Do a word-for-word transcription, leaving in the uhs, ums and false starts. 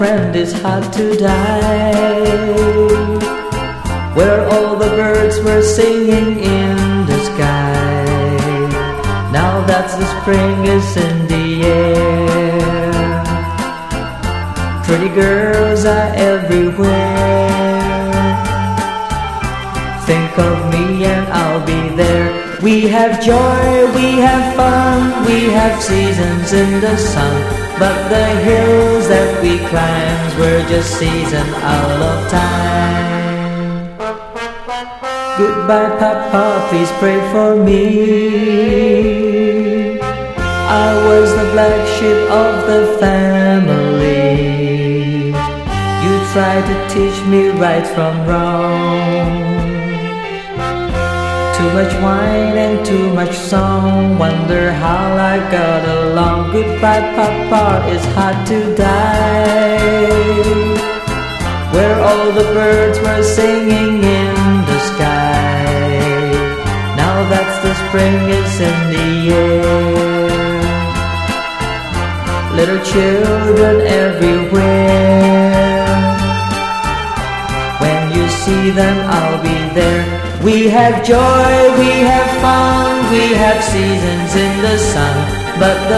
friend, it's hard to die. Where all the birds were singing in the sky, now that the spring is in the air. Pretty girls are everywhere. Think of me and I'll be there. We have joy, we have fun, we have seasons in the sun, but the hills that we climb were just seasons out of time. Goodbye, Papa, please pray for me. I was the black sheep of the family. You tried to teach me right from wrong. Too much wine and too much song, wonder how I got along. Goodbye, Papa, it's hard to die. Where all the birds were singing in the sky, now that the spring is in the air. Little children everywhere, when you see them I'll be there. We have joy, we have fun, we have seasons in the sun, but the